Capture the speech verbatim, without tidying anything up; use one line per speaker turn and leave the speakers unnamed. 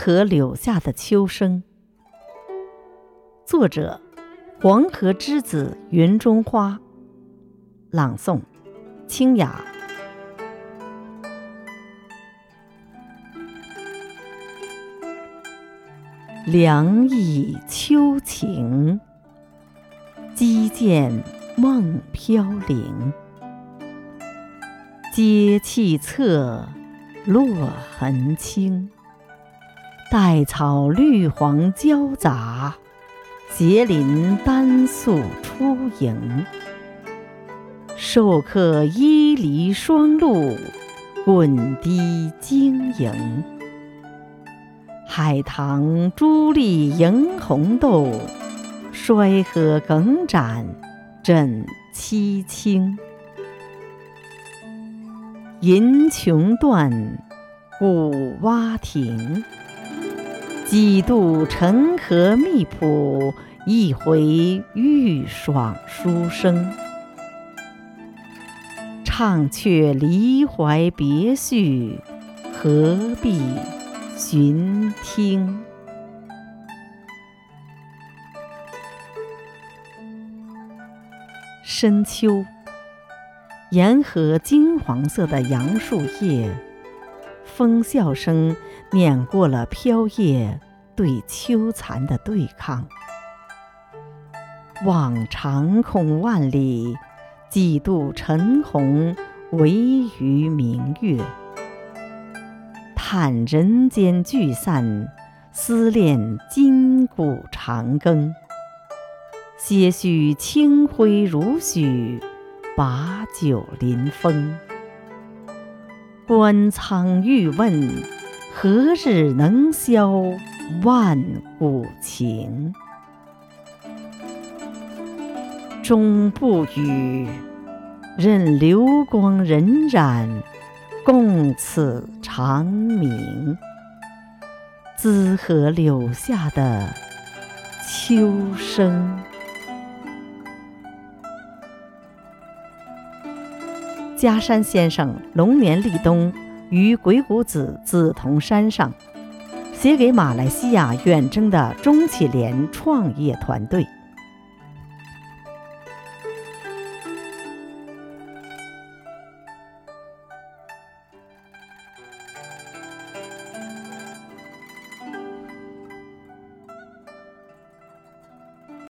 河柳下的秋声。作者：黄河之子云中花。朗诵：清雅。凉意秋晴，击剑梦飘零。阶气侧，落痕清。带草绿黄交杂，斜林丹素出迎。授客伊犁霜露，滚滴晶莹。海棠珠粒迎红豆，衰荷耿展枕凄清。银琼断，古蛙亭。几度沉河密浦，一回欲爽书生。唱却离怀别绪，何必寻听。深秋，沿河金黄色的杨树叶，风笑声碾过了飘叶对秋残的对抗。望长空万里，几度晨红唯余明月。叹人间聚散，思恋今古长庚。些许清辉如许，把酒临风。观苍欲问，何日能消万古情？终不语，任流光荏苒，共此长明。淄河柳下的秋声。嘉山先生龙年立冬于鬼谷子梓潼山上，写给马来西亚远征的钟启廉创业团队。